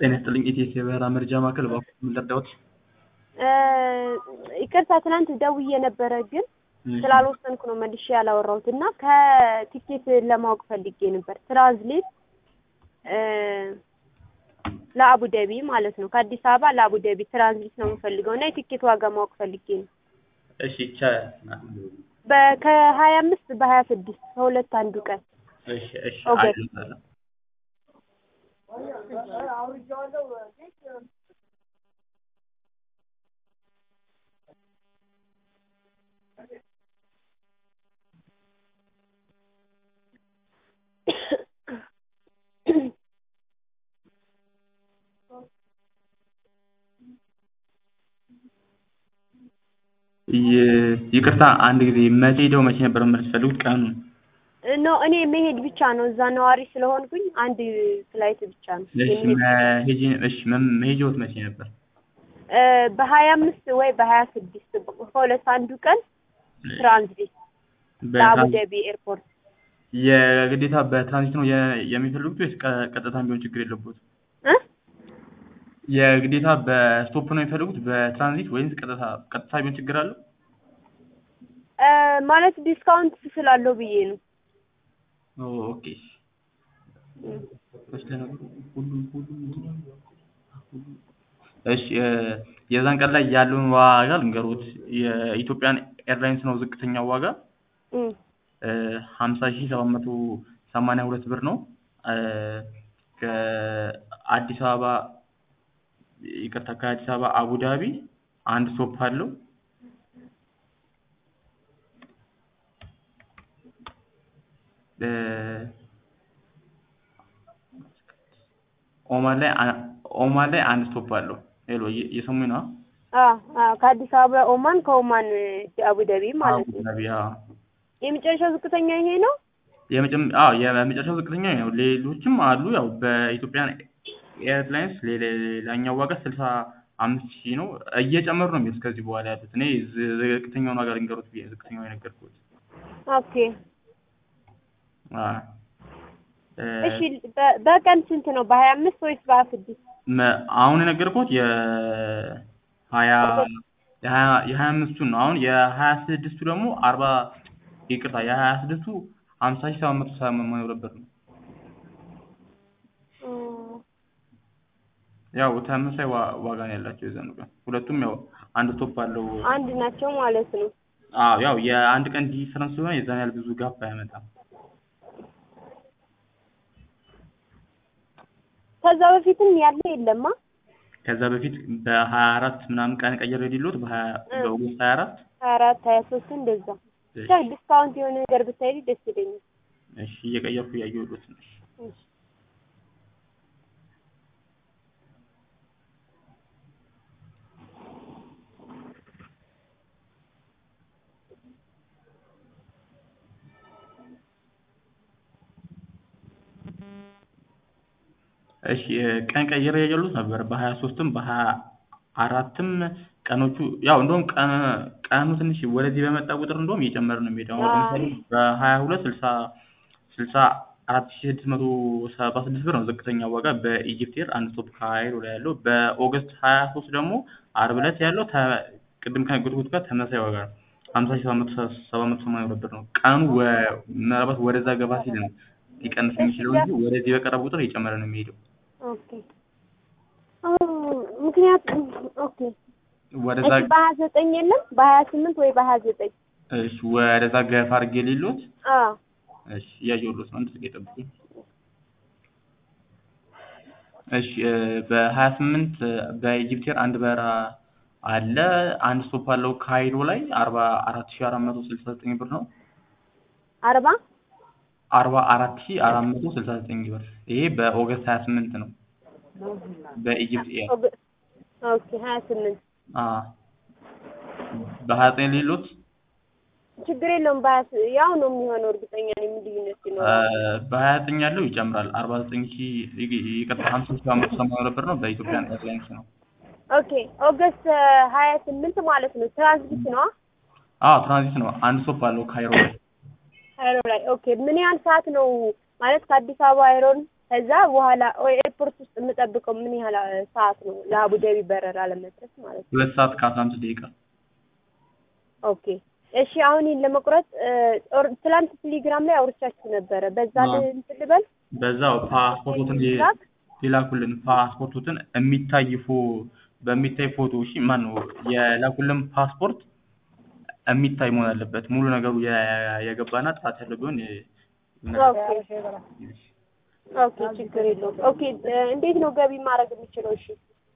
ጤና ይስጥልኝ ኢቲኤስ የበረራ መረጃ ማዕከል እባክዎ ምን ልርዳዎት? ይቅርታ ትናንት ደውዬ ነበረ ግን ስላልወሰንኩ ነው መልሼ ያላወራሁት እና ከቲኬት ለማወቅ ፈልጌ ነበር። ትራንዝሌት ለአቡዳቢ ማለት ነው። ከአዲስ አበባ ለአቡዳቢ ትራንዝሌት ነው የምፈልገው እና የቲኬት ዋጋ ማወቅ ፈልጌ ነው። እሺ ይቻላል። ከ25 በ26 ከሁለት አንዱ ቀን። እሺ እሺ አይደለም ይቅርታ አንድ ጊዜ መቼ ሄደው መቼ ነበር የምትፈልጉት ቀኑን? ኖ እኔ መሄድ ብቻ ነው እዛ ነዋሪ ስለሆንኩኝ አንድ ፍላይት ብቻ ነው። መሄጃዎት መቼ ነበር? በ25 ወይ በ26 ከሁለት አንዱ ቀን ትራንዚት ለአቡዳቢ ኤርፖርት። የግዴታ በትራንዚት ነው የሚፈልጉት ወይስ ቀጥታም ቢሆን ችግር የለበትም? የግዴታ በስቶፕ ነው የሚፈልጉት በትራንዚት ወይስ ቀጥታ ቢሆን ችግር አለው? ማለት ዲስካውንት ስላለው ብዬ ነው። ኦኬ እሺ የዛን ቀን ላይ ያለውን ዋጋ ልንገሩት። የኢትዮጵያን ኤርላይንስ ነው ዝቅተኛው ዋጋ 50782 ብር ነው። ከአዲስ አበባ አቡዳቢ አንድ ስቶፕ አለው። ኦማን ላይ አንድ ስቶፕ አለው። ሄሎ እየሰሙኝ ነው? ከአዲስ አበባ ኦማን ከኦማን አቡዳቢ ማለት ነው። የመጨረሻው ዝቅተኛ ይሄ ነው? የመጨረሻው ዝቅተኛ ነው። ሌሎችም አሉ። ያው በኢትዮጵያን ኤርላይንስ ሌላኛው ዋጋ 65000 ነው። እየጨመሩ ነው የሚሉት ከዚህ በኋላ ያሉት። እኔ ዝቅተኛውን ዋጋ ልንገሩት ብዬ ዝቅተኛውን የነገርኩት። ኦኬ እሺ በቀን ስንት ነው? በ25 ወይስ በ26? አሁን የነገርኩት የ25ቱን ነው። አሁን የ26ቱ ደግሞ 50770 ብር ነው። ያው ተመሳሳይ ዋጋ ነው ያላቸው የዛኑ ቀን። ሁለቱም ያው አንድ ስቶፕ አለው። አንድ ናቸው ማለት ነው። ያው የአንድ ቀን ዲፈረንስ ስለሆነ የዛን ያህል ብዙ ጋፕ አያመጣም። ከዛ በፊትም ያለ የለማ? ከዛ በፊት በ24 ምናምን ቀን ቀየረ ዲሎት በኦገስት 24 23 እንደዛ ብቻ ዲስካውንት የሆነ ነገር ብታይልኝ ደስ ይለኛል። እሺ እየቀየርኩ ያየሁት ነው። እሺ ቀን ቀይሬ ያየሁት ነበር በ23ም በ24ም ቀኖቹ ያው እንደውም ቀኑ ትንሽ ወደዚህ በመጣ ቁጥር እንደውም እየጨመረ ነው የሚሄደው። አሁን ለምሳሌ በ22 64676 ብር ነው ዝቅተኛ ዋጋ በኢጂፕት ኤር አንድ ስቶፕ ካይሮ ላይ ያለው። በኦገስት 23 ደግሞ ዓርብ ዕለት ያለው ቅድም ከነገርኩት ጋር ተመሳሳይ ዋጋ ነው 50780 ብር ነው። ቀኑ ምናልባት ወደዛ ገባ ሲል ነው ሊቀንስ የሚችለው እንጂ ወደዚህ በቀረበ ቁጥር እየጨመረ ነው የሚሄደው። ኦኬ ምክንያቱም ኦኬ ወደዛ በ29 የለም በ28 ወይ በ29? እሺ ወደዛ ገፋ አድርጌ ሌሎት እሺ ያየሁት ነው። እንዴት ይጠብቁኝ። እሺ በ28 በኢጂፕት ኤር አንድ በራ አለ። አንድ ስቶፕ አለው ካይሮ ላይ 44469 ብር ነው። 44469 ብር። ይሄ በኦገስት 28 ነው በኢጂፕት ኤር። ኦኬ 28 በ29 ሌሎት ችግር የለውም። ያው ነው የሚሆነው እርግጠኛ ነኝ። ምን ልዩነት ይኖራል? በ29 ያለው ይጨምራል 49000 ይቀጥታ 50780 ብር ነው በኢትዮጵያን ኤርላይንስ ነው። ኦኬ ኦገስት 28 ማለት ነው። ትራንዚት ነው? ትራንዚት ነው። አንድ ስቶፕ አለው ካይሮ ላይ። ኦኬ ምን ያህል ሰዓት ነው ማለት ከአዲስ አበባ አይሮን ከዛ በኋላ ኤርፖርት ውስጥ የምጠብቀው ምን ያህል ሰዓት ነው ለአቡዳቢ በረራ ለመድረስ ማለት ነው? 2 ሰዓት ከ15 ደቂቃ። ኦኬ እሺ አሁን ይሄን ለመቁረጥ ትላንት ቴሌግራም ላይ አውርቻችሁ ነበረ። በዛ እንትን ልበል በዛው ፓስፖርቱን ይላኩልን። ፓስፖርቱን በሚታይ ፎቶ እሺ ማን ነው የላኩልን ፓስፖርት የሚታይ መሆን አለበት። ሙሉ ነገሩ የገባና ጥራት ያለው ቢሆን ኦኬ ችግር የለውም። ኦኬ እንዴት ነው ገቢ ማድረግ የሚችለው? እሺ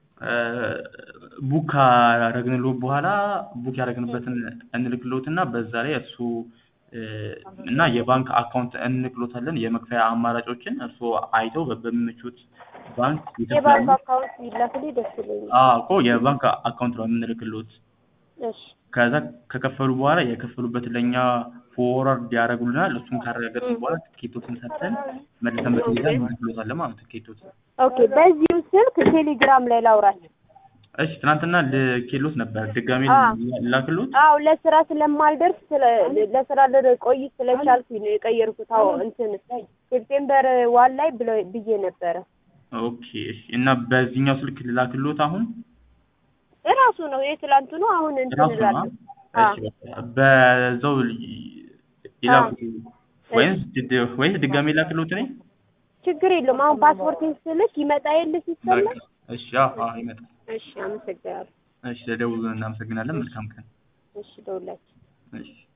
ቡክ ያደረግንልዎት በኋላ ቡክ ያደረግንበትን እንልክልዎትና በዛ ላይ እሱ እና የባንክ አካውንት እንልክልዎታለን። የመክፈያ አማራጮችን እርሶ አይተው በሚመቹት ባንክ ይከፍላሉ። የባንክ አካውንት ይላክልኝ ደስ ይለኛል። እኮ የባንክ አካውንት ነው የምንልክልዎት። እሺ ከዛ ከከፈሉ በኋላ የከፈሉበትን ለኛ ፎርዋርድ ያደርጉልናል። እሱን ካረጋገጡ በኋላ ትኬቶችን ሰጥተን መልሰን በቴሌግራም እንልክልዎታለን ማለት ነው ትኬቶችን። ኦኬ በዚሁ ስልክ ቴሌግራም ላይ ላውራችሁ። እሺ ትናንትና ልኬልዎት ነበር ድጋሜ ላክልዎት? አዎ ለስራ ስለማልደርስ ለስራ ልቆይ ስለቻልኩኝ ነው የቀየርኩት። አዎ እንትን ሴፕቴምበር 1 ላይ ብዬ ነበረ። ኦኬ እሺ እና በዚህኛው ስልክ ልላክልዎት አሁን? እራሱ ነው የትላንቱ ነው። አሁን እንትን እላለሁ። እሺ በዛው ይላኩ ወይስ ድጋሜ ላክልዎት ነኝ? ችግር የለውም። አሁን ፓስፖርቴን ስልክ ይመጣ የለ ሲስተም ላይ? እሺ ይመጣል። እሺ አመሰግናለሁ። እሺ ለደውሉ እናመሰግናለን። መልካም ቀን። እሺ ደውላችሁ። እሺ